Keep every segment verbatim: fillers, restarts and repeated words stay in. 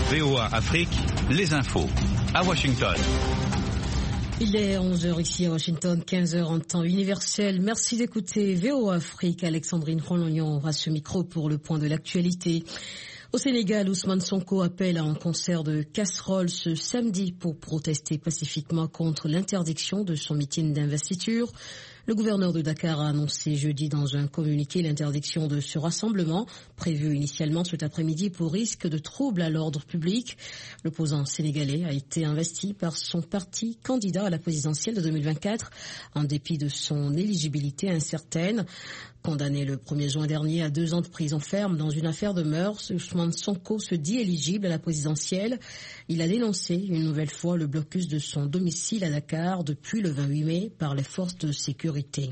V O A Afrique, les infos. À Washington. Il est onze heures ici à Washington, quinze heures en temps universel. Merci d'écouter V O A Afrique. Alexandrine Rolognon à ce micro pour le point de l'actualité. Au Sénégal, Ousmane Sonko appelle à un concert de casseroles ce samedi pour protester pacifiquement contre l'interdiction de son meeting d'investiture. Le gouverneur de Dakar a annoncé jeudi dans un communiqué l'interdiction de ce rassemblement, prévu initialement cet après-midi pour risque de troubles à l'ordre public. L'opposant sénégalais a été investi par son parti candidat à la présidentielle de deux mille vingt-quatre, en dépit de son éligibilité incertaine. Condamné le premier juin dernier à deux ans de prison ferme dans une affaire de mœurs, Ousmane Sonko se dit éligible à la présidentielle. Il a dénoncé une nouvelle fois le blocus de son domicile à Dakar depuis le vingt-huit mai par les forces de sécurité.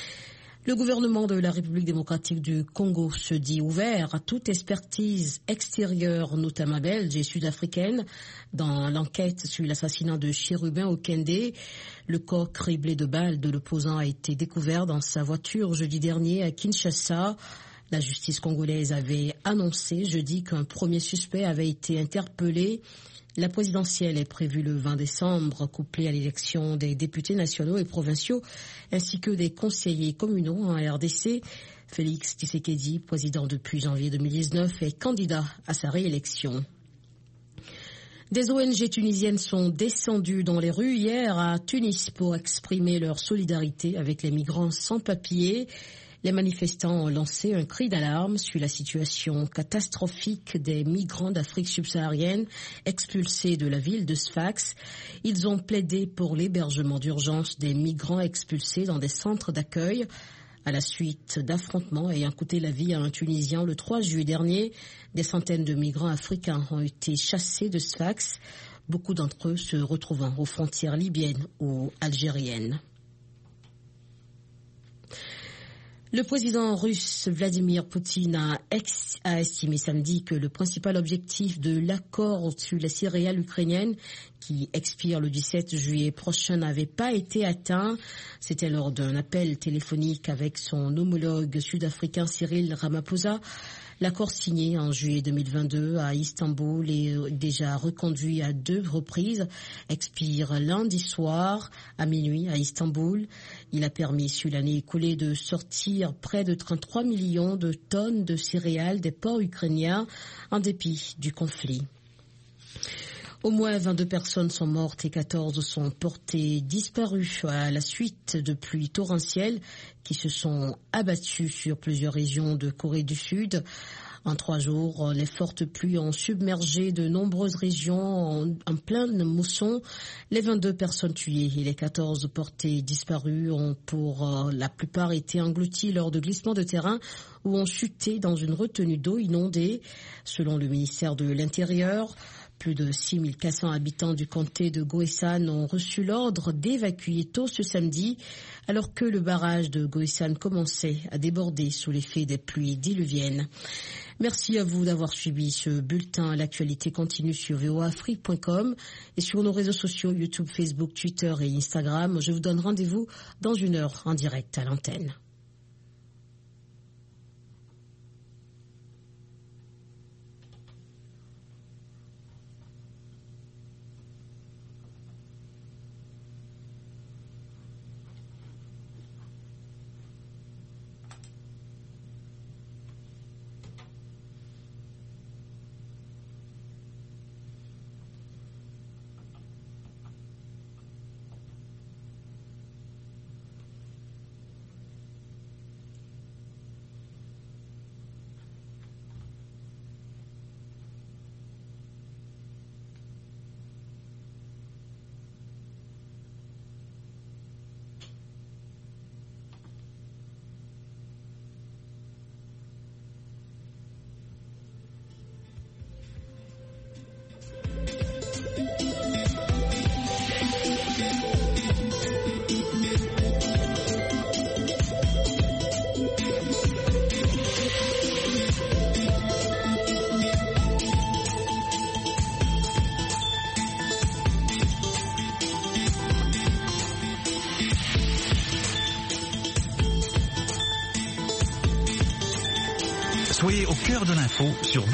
Le gouvernement de la République démocratique du Congo se dit ouvert à toute expertise extérieure, notamment belge et sud-africaine, dans l'enquête sur l'assassinat de Chérubin Okende. Le corps criblé de balles de l'opposant a été découvert dans sa voiture jeudi dernier à Kinshasa. La justice congolaise avait annoncé jeudi qu'un premier suspect avait été interpellé. La présidentielle est prévue le vingt décembre, couplée à l'élection des députés nationaux et provinciaux, ainsi que des conseillers communaux en R D C. Félix Tshisekedi, président depuis janvier deux mille dix-neuf, est candidat à sa réélection. Des O N G tunisiennes sont descendues dans les rues hier à Tunis pour exprimer leur solidarité avec les migrants sans papiers. Les manifestants ont lancé un cri d'alarme sur la situation catastrophique des migrants d'Afrique subsaharienne expulsés de la ville de Sfax. Ils ont plaidé pour l'hébergement d'urgence des migrants expulsés dans des centres d'accueil. À la suite d'affrontements ayant coûté la vie à un Tunisien le trois juillet dernier, des centaines de migrants africains ont été chassés de Sfax, beaucoup d'entre eux se retrouvant aux frontières libyennes ou algériennes. Le président russe Vladimir Poutine a, ex- a estimé samedi que le principal objectif de l'accord sur les céréales ukrainiennes, qui expire le dix-sept juillet prochain, n'avait pas été atteint. C'était lors d'un appel téléphonique avec son homologue sud-africain Cyril Ramaphosa. L'accord signé en juillet deux mille vingt-deux à Istanbul et déjà reconduit à deux reprises expire lundi soir à minuit à Istanbul. Il a permis sur l'année écoulée de sortir près de trente-trois millions de tonnes de céréales des ports ukrainiens en dépit du conflit. Au moins vingt-deux personnes sont mortes et quatorze sont portées disparues à la suite de pluies torrentielles qui se sont abattues sur plusieurs régions de Corée du Sud. En trois jours, les fortes pluies ont submergé de nombreuses régions en, en pleine mousson. Les vingt-deux personnes tuées et les quatorze portées disparues ont pour euh, la plupart été englouties lors de glissements de terrain ou ont chuté dans une retenue d'eau inondée. Selon le ministère de l'Intérieur, plus de six mille quatre cents habitants du comté de Goesan ont reçu l'ordre d'évacuer tôt ce samedi, alors que le barrage de Goesan commençait à déborder sous l'effet des pluies diluviennes. Merci à vous d'avoir suivi ce bulletin. L'actualité continue sur v o a afrique point com et sur nos réseaux sociaux YouTube, Facebook, Twitter et Instagram. Je vous donne rendez-vous dans une heure en direct à l'antenne. Soyez au cœur de l'info sur